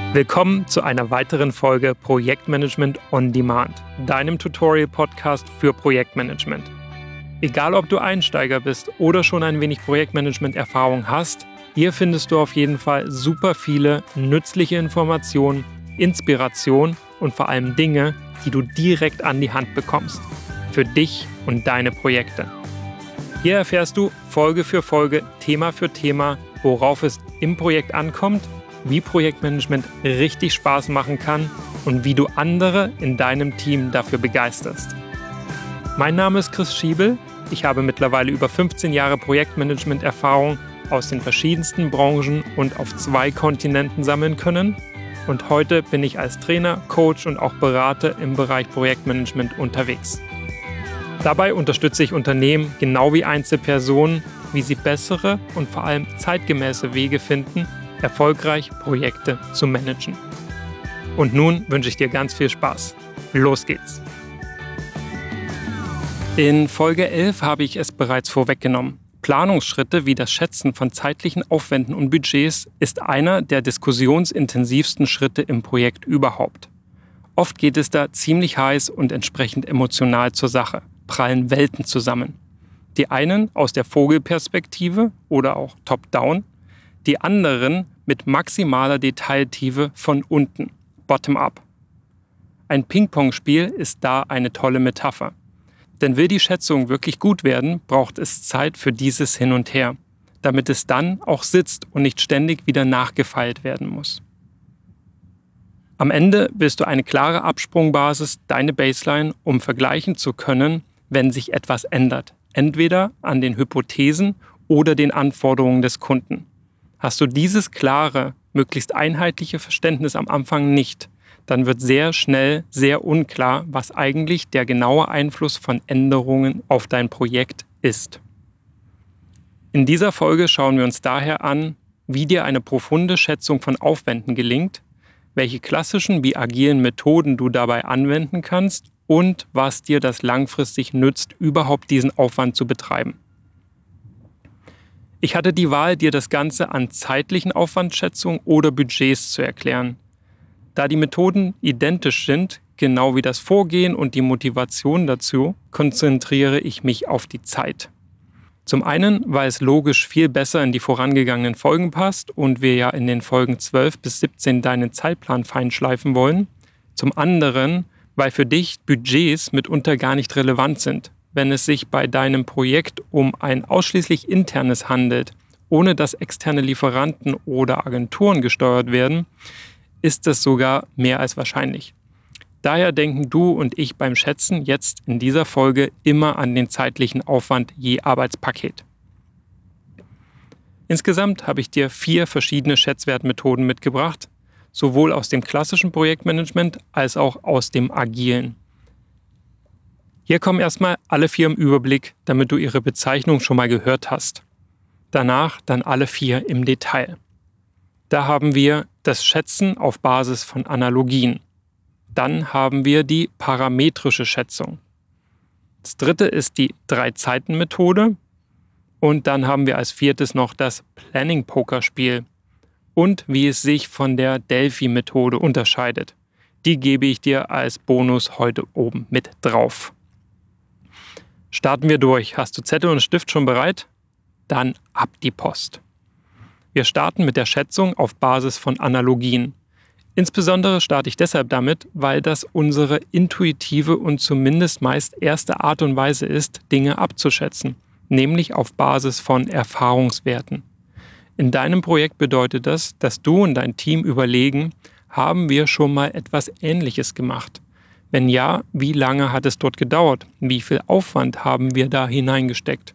Willkommen zu einer weiteren Folge Projektmanagement on Demand, deinem Tutorial-Podcast für Projektmanagement. Egal, ob du Einsteiger bist oder schon ein wenig Projektmanagement-Erfahrung hast, hier findest du auf jeden Fall super viele nützliche Informationen, Inspiration und vor allem Dinge, die du direkt an die Hand bekommst. Für dich und deine Projekte. Hier erfährst du Folge für Folge, Thema für Thema, worauf es im Projekt ankommt, wie Projektmanagement richtig Spaß machen kann und wie du andere in deinem Team dafür begeisterst. Mein Name ist Chris Schiebel. Ich habe mittlerweile über 15 Jahre Projektmanagement-Erfahrung aus den verschiedensten Branchen und auf 2 Kontinenten sammeln können. Und heute bin ich als Trainer, Coach und auch Berater im Bereich Projektmanagement unterwegs. Dabei unterstütze ich Unternehmen genau wie Einzelpersonen, wie sie bessere und vor allem zeitgemäße Wege finden, erfolgreich Projekte zu managen. Und nun wünsche ich dir ganz viel Spaß. Los geht's! In Folge 11 habe ich es bereits vorweggenommen. Planungsschritte wie das Schätzen von zeitlichen Aufwänden und Budgets ist einer der diskussionsintensivsten Schritte im Projekt überhaupt. Oft geht es da ziemlich heiß und entsprechend emotional zur Sache, prallen Welten zusammen. Die einen aus der Vogelperspektive oder auch top-down, die anderen mit maximaler Detailtiefe von unten, bottom-up. Ein Ping-Pong-Spiel ist da eine tolle Metapher. Denn will die Schätzung wirklich gut werden, braucht es Zeit für dieses Hin und Her, damit es dann auch sitzt und nicht ständig wieder nachgefeilt werden muss. Am Ende willst du eine klare Absprungbasis, deine Baseline, um vergleichen zu können, wenn sich etwas ändert. Entweder an den Hypothesen oder den Anforderungen des Kunden. Hast du dieses klare, möglichst einheitliche Verständnis am Anfang nicht, dann wird sehr schnell sehr unklar, was eigentlich der genaue Einfluss von Änderungen auf dein Projekt ist. In dieser Folge schauen wir uns daher an, wie dir eine profunde Schätzung von Aufwänden gelingt, welche klassischen wie agilen Methoden du dabei anwenden kannst und was dir das langfristig nützt, überhaupt diesen Aufwand zu betreiben. Ich hatte die Wahl, dir das Ganze an zeitlichen Aufwandschätzungen oder Budgets zu erklären. Da die Methoden identisch sind, genau wie das Vorgehen und die Motivation dazu, konzentriere ich mich auf die Zeit. Zum einen, weil es logisch viel besser in die vorangegangenen Folgen passt und wir ja in den Folgen 12 bis 17 deinen Zeitplan feinschleifen wollen. Zum anderen, weil für dich Budgets mitunter gar nicht relevant sind, wenn es sich bei deinem Projekt um ein ausschließlich internes handelt, ohne dass externe Lieferanten oder Agenturen gesteuert werden, ist das sogar mehr als wahrscheinlich. Daher denken du und ich beim Schätzen jetzt in dieser Folge immer an den zeitlichen Aufwand je Arbeitspaket. Insgesamt habe ich dir 4 verschiedene Schätzwertmethoden mitgebracht, sowohl aus dem klassischen Projektmanagement als auch aus dem agilen. Hier kommen erstmal alle 4 im Überblick, damit du ihre Bezeichnung schon mal gehört hast. Danach dann alle 4 im Detail. Da haben wir das Schätzen auf Basis von Analogien. Dann haben wir die parametrische Schätzung. Das dritte ist die 3-Zeiten-Methode. Und dann haben wir als 4. noch das Planning-Pokerspiel. Und wie es sich von der Delphi-Methode unterscheidet. Die gebe ich dir als Bonus heute oben mit drauf. Starten wir durch. Hast du Zettel und Stift schon bereit? Dann ab die Post. Wir starten mit der Schätzung auf Basis von Analogien. Insbesondere starte ich deshalb damit, weil das unsere intuitive und zumindest meist erste Art und Weise ist, Dinge abzuschätzen, nämlich auf Basis von Erfahrungswerten. In deinem Projekt bedeutet das, dass du und dein Team überlegen, haben wir schon mal etwas Ähnliches gemacht? Wenn ja, wie lange hat es dort gedauert? Wie viel Aufwand haben wir da hineingesteckt?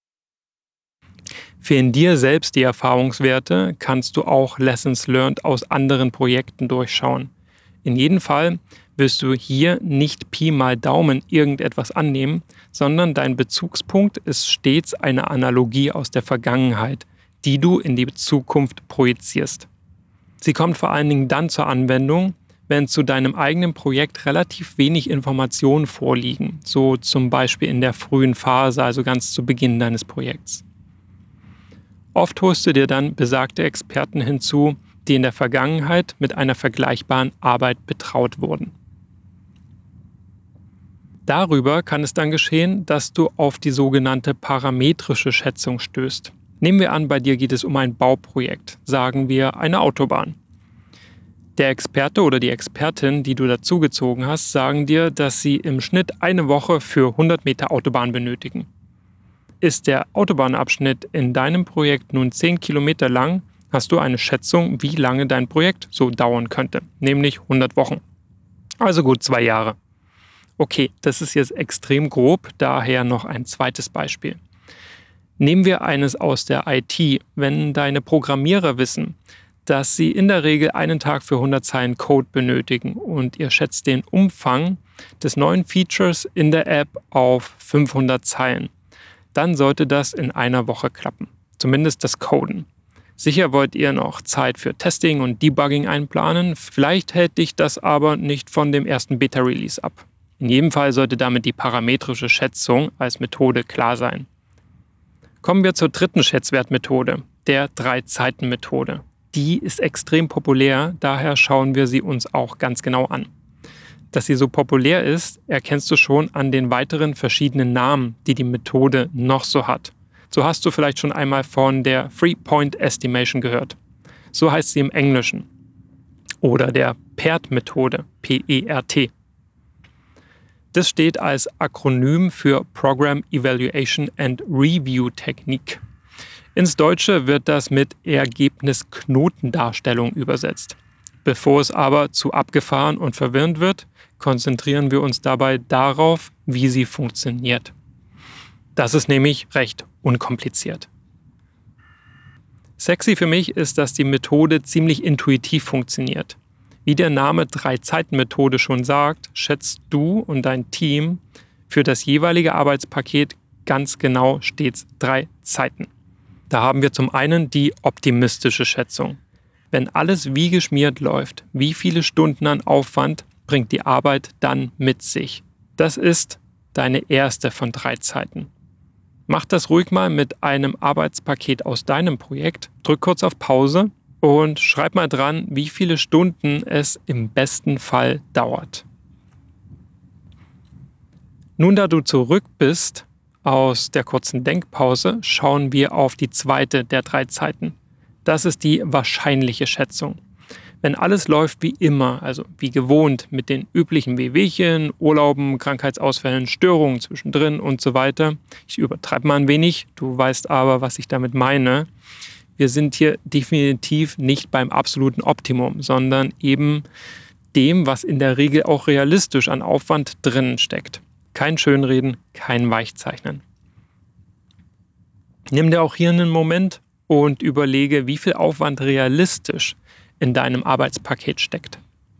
Fehlen dir selbst die Erfahrungswerte, kannst du auch Lessons learned aus anderen Projekten durchschauen. In jedem Fall wirst du hier nicht Pi mal Daumen irgendetwas annehmen, sondern dein Bezugspunkt ist stets eine Analogie aus der Vergangenheit, die du in die Zukunft projizierst. Sie kommt vor allen Dingen dann zur Anwendung, wenn zu deinem eigenen Projekt relativ wenig Informationen vorliegen, so zum Beispiel in der frühen Phase, also ganz zu Beginn deines Projekts. Oft holst du dir dann besagte Experten hinzu, die in der Vergangenheit mit einer vergleichbaren Arbeit betraut wurden. Darüber kann es dann geschehen, dass du auf die sogenannte parametrische Schätzung stößt. Nehmen wir an, bei dir geht es um ein Bauprojekt, sagen wir eine Autobahn. Der Experte oder die Expertin, die du dazugezogen hast, sagen dir, dass sie im Schnitt eine Woche für 100 Meter Autobahn benötigen. Ist der Autobahnabschnitt in deinem Projekt nun 10 Kilometer lang, hast du eine Schätzung, wie lange dein Projekt so dauern könnte, nämlich 100 Wochen. Also gut 2 Jahre. Okay, das ist jetzt extrem grob, daher noch ein zweites Beispiel. Nehmen wir eines aus der IT. Wenn deine Programmierer wissen, dass sie in der Regel einen Tag für 100 Zeilen Code benötigen und ihr schätzt den Umfang des neuen Features in der App auf 500 Zeilen, dann sollte das in einer Woche klappen. Zumindest das Coden. Sicher wollt ihr noch Zeit für Testing und Debugging einplanen, vielleicht hält dich das aber nicht von dem ersten Beta-Release ab. In jedem Fall sollte damit die parametrische Schätzung als Methode klar sein. Kommen wir zur dritten Schätzwertmethode, der 3-Zeiten-Methode. Die ist extrem populär, daher schauen wir sie uns auch ganz genau an. Dass sie so populär ist, erkennst du schon an den weiteren verschiedenen Namen, die die Methode noch so hat. So hast du vielleicht schon einmal von der Three-Point Estimation gehört. So heißt sie im Englischen. Oder der PERT-Methode, P-E-R-T. Das steht als Akronym für Program Evaluation and Review Technique. Ins Deutsche wird das mit Ergebnisknotendarstellung übersetzt. Bevor es aber zu abgefahren und verwirrend wird, konzentrieren wir uns dabei darauf, wie sie funktioniert. Das ist nämlich recht unkompliziert. Sexy für mich ist, dass die Methode ziemlich intuitiv funktioniert. Wie der Name 3-Zeiten-Methode schon sagt, schätzt du und dein Team für das jeweilige Arbeitspaket ganz genau stets 3 Zeiten. Da haben wir zum einen die optimistische Schätzung. Wenn alles wie geschmiert läuft, wie viele Stunden an Aufwand bringt die Arbeit dann mit sich? Das ist deine erste von 3 Zeiten. Mach das ruhig mal mit einem Arbeitspaket aus deinem Projekt. Drück kurz auf Pause und schreib mal dran, wie viele Stunden es im besten Fall dauert. Nun, da du zurück bist aus der kurzen Denkpause, schauen wir auf die zweite der 3 Zeiten. Das ist die wahrscheinliche Schätzung. Wenn alles läuft wie immer, also wie gewohnt, mit den üblichen Wehwehchen, Urlauben, Krankheitsausfällen, Störungen zwischendrin und so weiter. Ich übertreibe mal ein wenig, du weißt aber, was ich damit meine. Wir sind hier definitiv nicht beim absoluten Optimum, sondern eben dem, was in der Regel auch realistisch an Aufwand drinnen steckt. Kein Schönreden, kein Weichzeichnen. Nimm dir auch hier einen Moment und überlege, wie viel Aufwand realistisch in deinem Arbeitspaket steckt.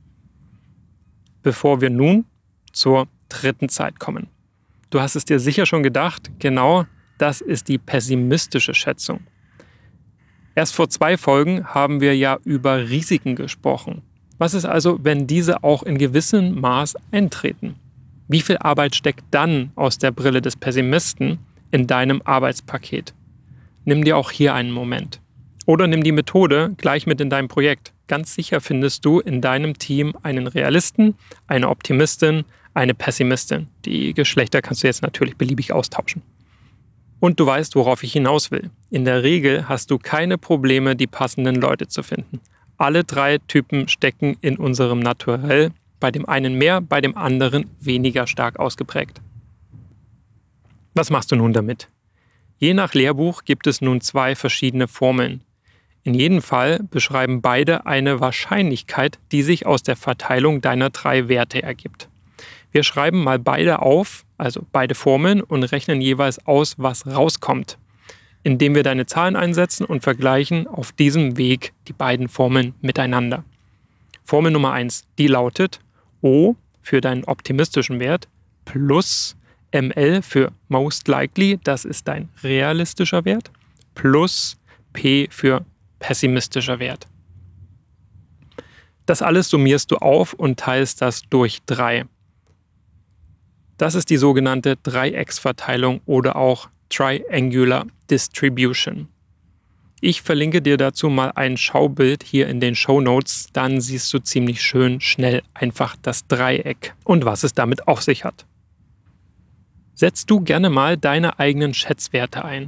Bevor wir nun zur dritten Zeit kommen. Du hast es dir sicher schon gedacht, genau das ist die pessimistische Schätzung. Erst vor 2 Folgen haben wir ja über Risiken gesprochen. Was ist also, wenn diese auch in gewissem Maß eintreten? Wie viel Arbeit steckt dann aus der Brille des Pessimisten in deinem Arbeitspaket? Nimm dir auch hier einen Moment. Oder nimm die Methode gleich mit in dein Projekt. Ganz sicher findest du in deinem Team einen Realisten, eine Optimistin, eine Pessimistin. Die Geschlechter kannst du jetzt natürlich beliebig austauschen. Und du weißt, worauf ich hinaus will. In der Regel hast du keine Probleme, die passenden Leute zu finden. Alle 3 Typen stecken in unserem Naturell, bei dem einen mehr, bei dem anderen weniger stark ausgeprägt. Was machst du nun damit? Je nach Lehrbuch gibt es nun 2 verschiedene Formeln. In jedem Fall beschreiben beide eine Wahrscheinlichkeit, die sich aus der Verteilung deiner 3 Werte ergibt. Wir schreiben mal beide auf, also beide Formeln, und rechnen jeweils aus, was rauskommt, indem wir deine Zahlen einsetzen und vergleichen auf diesem Weg die beiden Formeln miteinander. Formel Nummer 1, die lautet O für deinen optimistischen Wert plus ML für most likely, das ist dein realistischer Wert, plus P für pessimistischer Wert. Das alles summierst du auf und teilst das durch 3. Das ist die sogenannte Dreiecksverteilung oder auch Triangular Distribution. Ich verlinke dir dazu mal ein Schaubild hier in den Shownotes, dann siehst du ziemlich schön schnell einfach das Dreieck und was es damit auf sich hat. Setzt du gerne mal deine eigenen Schätzwerte ein.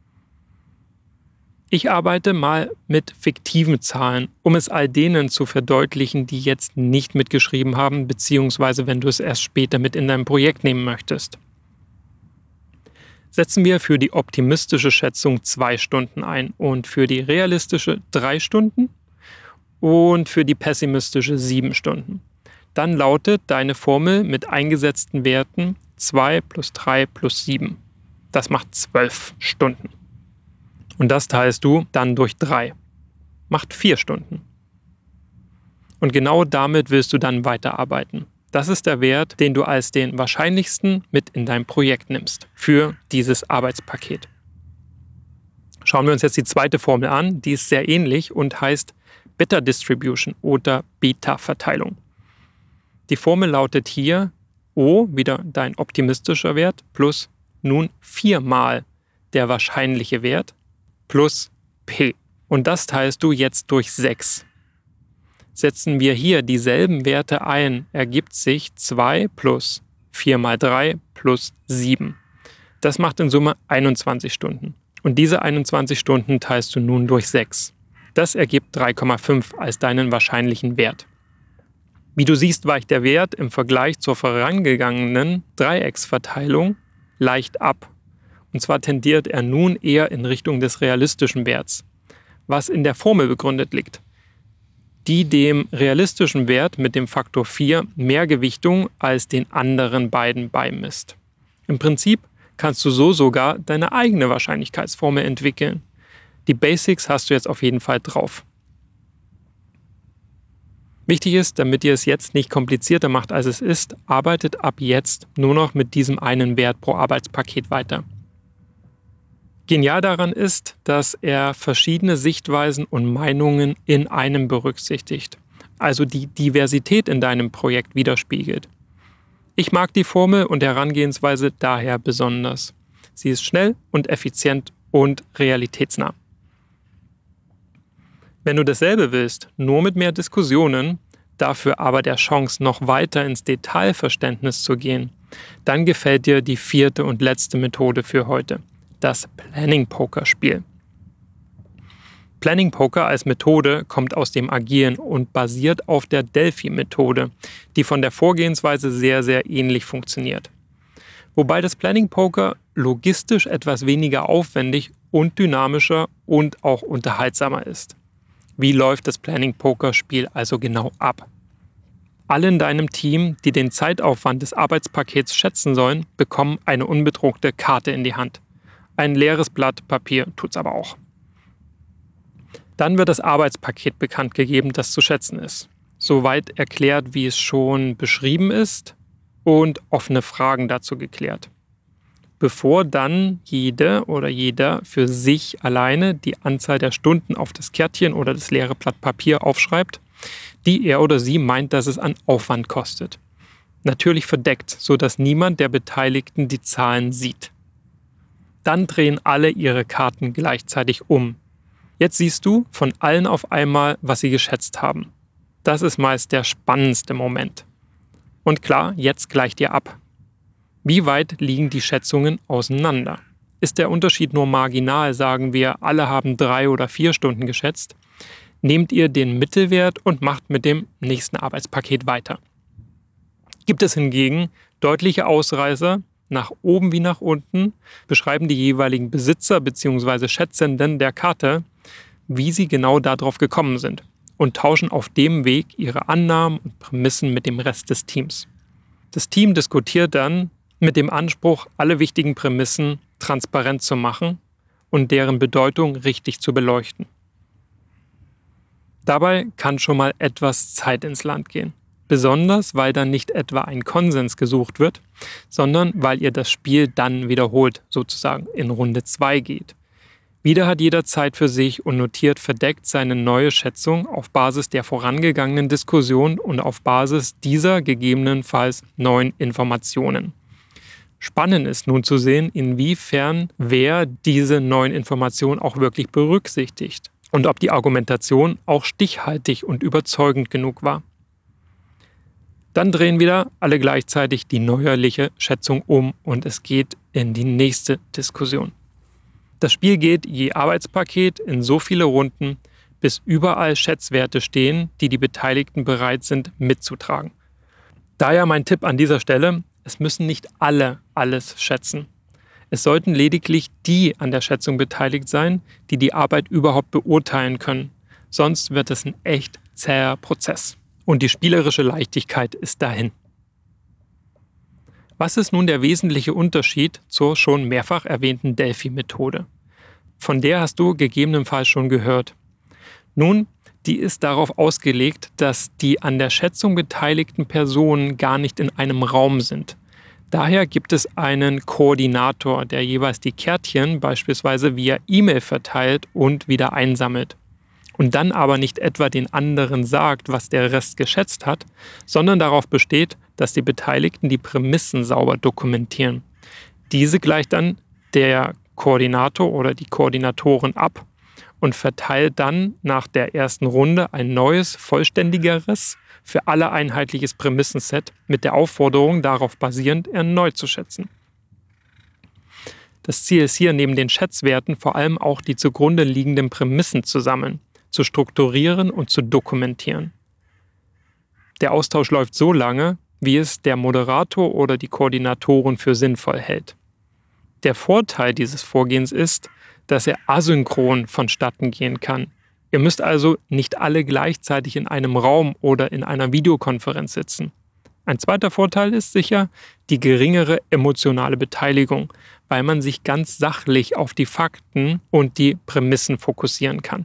Ich arbeite mal mit fiktiven Zahlen, um es all denen zu verdeutlichen, die jetzt nicht mitgeschrieben haben, beziehungsweise wenn du es erst später mit in dein Projekt nehmen möchtest. Setzen wir für die optimistische Schätzung 2 Stunden ein und für die realistische 3 Stunden und für die pessimistische 7 Stunden. Dann lautet deine Formel mit eingesetzten Werten 2 plus 3 plus 7. Das macht 12 Stunden. Und das teilst du dann durch 3. Macht 4 Stunden. Und genau damit willst du dann weiterarbeiten. Das ist der Wert, den du als den wahrscheinlichsten mit in dein Projekt nimmst für dieses Arbeitspaket. Schauen wir uns jetzt die zweite Formel an. Die ist sehr ähnlich und heißt Beta Distribution oder Beta-Verteilung. Die Formel lautet hier O, wieder dein optimistischer Wert, plus nun 4 mal der wahrscheinliche Wert plus P. Und das teilst du jetzt durch 6. Setzen wir hier dieselben Werte ein, ergibt sich 2 plus 4 mal 3 plus 7. Das macht in Summe 21 Stunden. Und diese 21 Stunden teilst du nun durch 6. Das ergibt 3,5 als deinen wahrscheinlichen Wert. Wie du siehst, weicht der Wert im Vergleich zur vorangegangenen Dreiecksverteilung leicht ab. Und zwar tendiert er nun eher in Richtung des realistischen Werts, was in der Formel begründet liegt, die dem realistischen Wert mit dem Faktor 4 mehr Gewichtung als den anderen beiden beimisst. Im Prinzip kannst du so sogar deine eigene Wahrscheinlichkeitsformel entwickeln. Die Basics hast du jetzt auf jeden Fall drauf. Wichtig ist, damit ihr es jetzt nicht komplizierter macht, als es ist, arbeitet ab jetzt nur noch mit diesem einen Wert pro Arbeitspaket weiter. Genial daran ist, dass er verschiedene Sichtweisen und Meinungen in einem berücksichtigt, also die Diversität in deinem Projekt widerspiegelt. Ich mag die Formel und Herangehensweise daher besonders. Sie ist schnell und effizient und realitätsnah. Wenn du dasselbe willst, nur mit mehr Diskussionen, dafür aber der Chance, noch weiter ins Detailverständnis zu gehen, dann gefällt dir die 4. und letzte Methode für heute. Das Planning-Poker-Spiel. Planning-Poker als Methode kommt aus dem Agilen und basiert auf der Delphi-Methode, die von der Vorgehensweise sehr, sehr ähnlich funktioniert. Wobei das Planning-Poker logistisch etwas weniger aufwendig und dynamischer und auch unterhaltsamer ist. Wie läuft das Planning-Poker-Spiel also genau ab? Alle in deinem Team, die den Zeitaufwand des Arbeitspakets schätzen sollen, bekommen eine unbedruckte Karte in die Hand. Ein leeres Blatt Papier tut's aber auch. Dann wird das Arbeitspaket bekannt gegeben, das zu schätzen ist. Soweit erklärt, wie es schon beschrieben ist und offene Fragen dazu geklärt. Bevor dann jede oder jeder für sich alleine die Anzahl der Stunden auf das Kärtchen oder das leere Blatt Papier aufschreibt, die er oder sie meint, dass es an Aufwand kostet. Natürlich verdeckt, sodass niemand der Beteiligten die Zahlen sieht. Dann drehen alle ihre Karten gleichzeitig um. Jetzt siehst du von allen auf einmal, was sie geschätzt haben. Das ist meist der spannendste Moment. Und klar, jetzt gleicht ihr ab. Wie weit liegen die Schätzungen auseinander? Ist der Unterschied nur marginal, sagen wir, alle haben 3 oder 4 Stunden geschätzt, nehmt ihr den Mittelwert und macht mit dem nächsten Arbeitspaket weiter. Gibt es hingegen deutliche Ausreißer, nach oben wie nach unten, beschreiben die jeweiligen Besitzer bzw. Schätzenden der Karte, wie sie genau darauf gekommen sind und tauschen auf dem Weg ihre Annahmen und Prämissen mit dem Rest des Teams. Das Team diskutiert dann mit dem Anspruch, alle wichtigen Prämissen transparent zu machen und deren Bedeutung richtig zu beleuchten. Dabei kann schon mal etwas Zeit ins Land gehen. Besonders, weil dann nicht etwa ein Konsens gesucht wird, sondern weil ihr das Spiel dann wiederholt, sozusagen in Runde 2 geht. Wieder hat jeder Zeit für sich und notiert verdeckt seine neue Schätzung auf Basis der vorangegangenen Diskussion und auf Basis dieser gegebenenfalls neuen Informationen. Spannend ist nun zu sehen, inwiefern wer diese neuen Informationen auch wirklich berücksichtigt und ob die Argumentation auch stichhaltig und überzeugend genug war. Dann drehen wieder alle gleichzeitig die neuerliche Schätzung um und es geht in die nächste Diskussion. Das Spiel geht je Arbeitspaket in so viele Runden, bis überall Schätzwerte stehen, die die Beteiligten bereit sind mitzutragen. Daher mein Tipp an dieser Stelle: Es müssen nicht alle alles schätzen. Es sollten lediglich die an der Schätzung beteiligt sein, die die Arbeit überhaupt beurteilen können. Sonst wird es ein echt zäher Prozess. Und die spielerische Leichtigkeit ist dahin. Was ist nun der wesentliche Unterschied zur schon mehrfach erwähnten Delphi-Methode? Von der hast du gegebenenfalls schon gehört. Nun, die ist darauf ausgelegt, dass die an der Schätzung beteiligten Personen gar nicht in einem Raum sind. Daher gibt es einen Koordinator, der jeweils die Kärtchen beispielsweise via E-Mail verteilt und wieder einsammelt. Und dann aber nicht etwa den anderen sagt, was der Rest geschätzt hat, sondern darauf besteht, dass die Beteiligten die Prämissen sauber dokumentieren. Diese gleicht dann der Koordinator oder die Koordinatoren ab und verteilt dann nach der ersten Runde ein neues, vollständigeres, für alle einheitliches Prämissenset mit der Aufforderung, darauf basierend erneut zu schätzen. Das Ziel ist hier, neben den Schätzwerten vor allem auch die zugrunde liegenden Prämissen zu sammeln, zu strukturieren und zu dokumentieren. Der Austausch läuft so lange, wie es der Moderator oder die Koordinatoren für sinnvoll hält. Der Vorteil dieses Vorgehens ist, dass er asynchron vonstatten gehen kann. Ihr müsst also nicht alle gleichzeitig in einem Raum oder in einer Videokonferenz sitzen. Ein zweiter Vorteil ist sicher die geringere emotionale Beteiligung, weil man sich ganz sachlich auf die Fakten und die Prämissen fokussieren kann.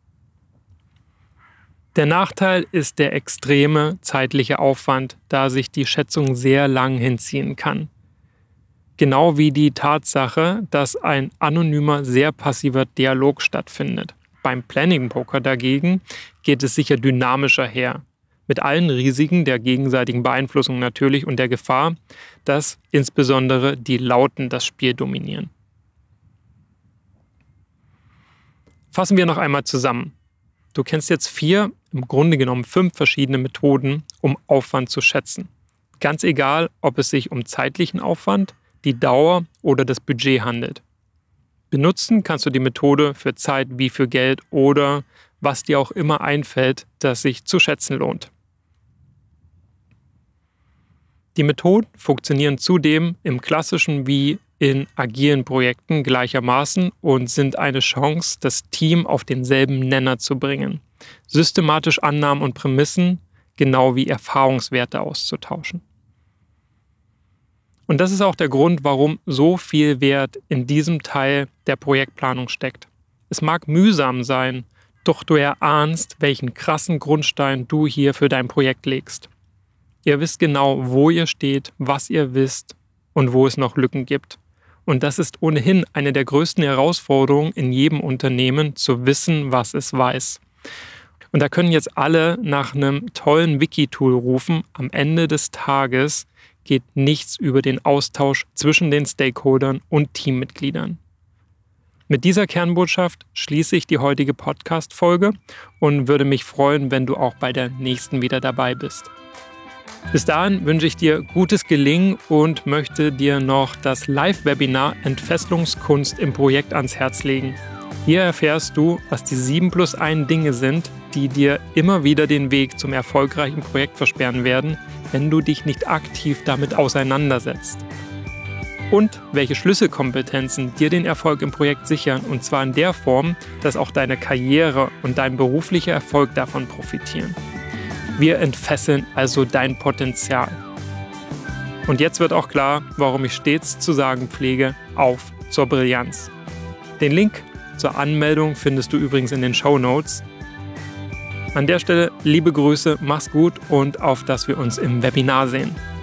Der Nachteil ist der extreme zeitliche Aufwand, da sich die Schätzung sehr lang hinziehen kann. Genau wie die Tatsache, dass ein anonymer, sehr passiver Dialog stattfindet. Beim Planning Poker dagegen geht es sicher dynamischer her. Mit allen Risiken der gegenseitigen Beeinflussung natürlich und der Gefahr, dass insbesondere die Lauten das Spiel dominieren. Fassen wir noch einmal zusammen. Du kennst jetzt 4, im Grunde genommen 5 verschiedene Methoden, um Aufwand zu schätzen. Ganz egal, ob es sich um zeitlichen Aufwand, die Dauer oder das Budget handelt. Benutzen kannst du die Methode für Zeit wie für Geld oder was dir auch immer einfällt, das sich zu schätzen lohnt. Die Methoden funktionieren zudem im klassischen wie in agilen Projekten gleichermaßen und sind eine Chance, das Team auf denselben Nenner zu bringen, systematisch Annahmen und Prämissen, genau wie Erfahrungswerte auszutauschen. Und das ist auch der Grund, warum so viel Wert in diesem Teil der Projektplanung steckt. Es mag mühsam sein, doch du erahnst, welchen krassen Grundstein du hier für dein Projekt legst. Ihr wisst genau, wo ihr steht, was ihr wisst und wo es noch Lücken gibt. Und das ist ohnehin eine der größten Herausforderungen in jedem Unternehmen, zu wissen, was es weiß. Und da können jetzt alle nach einem tollen Wiki-Tool rufen. Am Ende des Tages geht nichts über den Austausch zwischen den Stakeholdern und Teammitgliedern. Mit dieser Kernbotschaft schließe ich die heutige Podcast-Folge und würde mich freuen, wenn du auch bei der nächsten wieder dabei bist. Bis dahin wünsche ich dir gutes Gelingen und möchte dir noch das Live-Webinar Entfesselungskunst im Projekt ans Herz legen. Hier erfährst du, was die 7+1 Dinge sind, die dir immer wieder den Weg zum erfolgreichen Projekt versperren werden, wenn du dich nicht aktiv damit auseinandersetzt. Und welche Schlüsselkompetenzen dir den Erfolg im Projekt sichern, und zwar in der Form, dass auch deine Karriere und dein beruflicher Erfolg davon profitieren. Wir entfesseln also dein Potenzial. Und jetzt wird auch klar, warum ich stets zu sagen pflege, auf zur Brillanz. Den Link zur Anmeldung findest du übrigens in den Shownotes. An der Stelle liebe Grüße, mach's gut und auf dass wir uns im Webinar sehen.